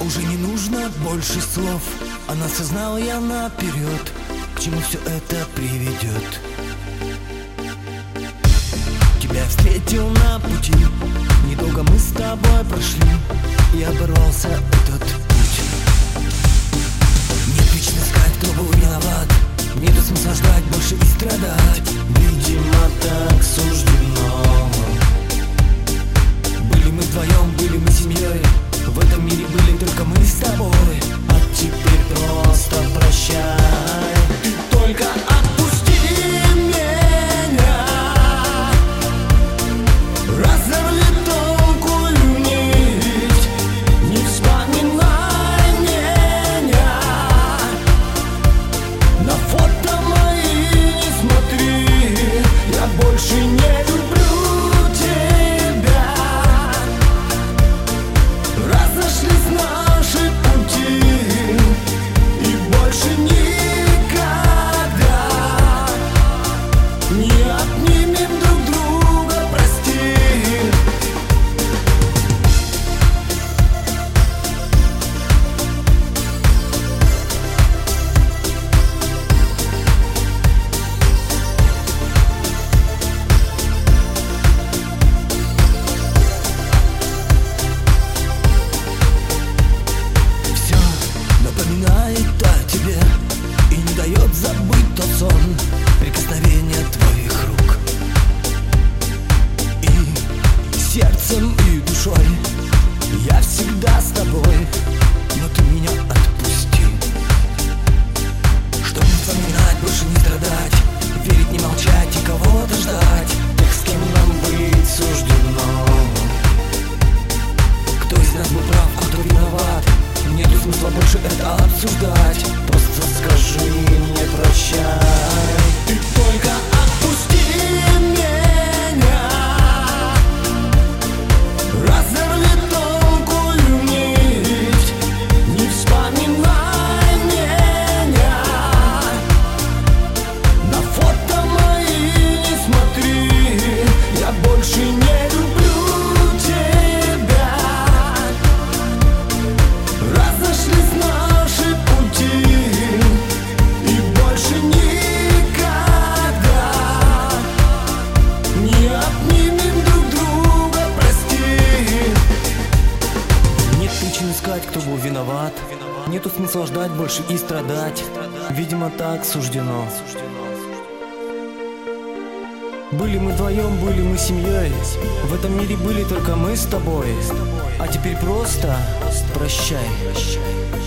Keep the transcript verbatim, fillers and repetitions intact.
Уже не нужно больше слов, она осознала я наперед, к чему все это приведет. Тебя встретил на пути, недолго мы с тобой прошли, и оборвался этот путь. Нет причин искать, кто был виноват, нету смысла ждать больше и страдать. Видимо, так суждено. Были мы вдвоем, были мы семьей, в этом мире были только мы с тобой. А теперь просто прощай. Ты только отпусти меня, разорви тонкую нить, не вспоминай меня, на фото мои не смотри, я больше не люблю тебя. Разошлись наши пути, и больше никогда не отнимем друг друга, прости. Все напоминает о тебе и не дает забыть тот сон, прикосновение твоих рук. И сердцем, и душой я всегда с тобой, но ты меня отпусти. Чтоб не вспоминать, больше не страдать, верить, не молчать и кого-то ждать, тех, с кем нам быть суждено. Кто из нас был прав, а кто виноват, нету смысла больше это обсуждать. Просто скажи мне прощай. Ты только отпусти меня, разорви тонкую нить, не вспоминай меня, на фото мои не смотри, я больше не люблю тебя. Разошлись наши пути, и больше никогда не отнимем друг друга, прости. Нет причин искать, кто был виноват, нету смысла ждать больше и страдать. Видимо, так суждено. Были мы вдвоем, были мы семьей, в этом мире были только мы с тобой. А теперь просто прощай.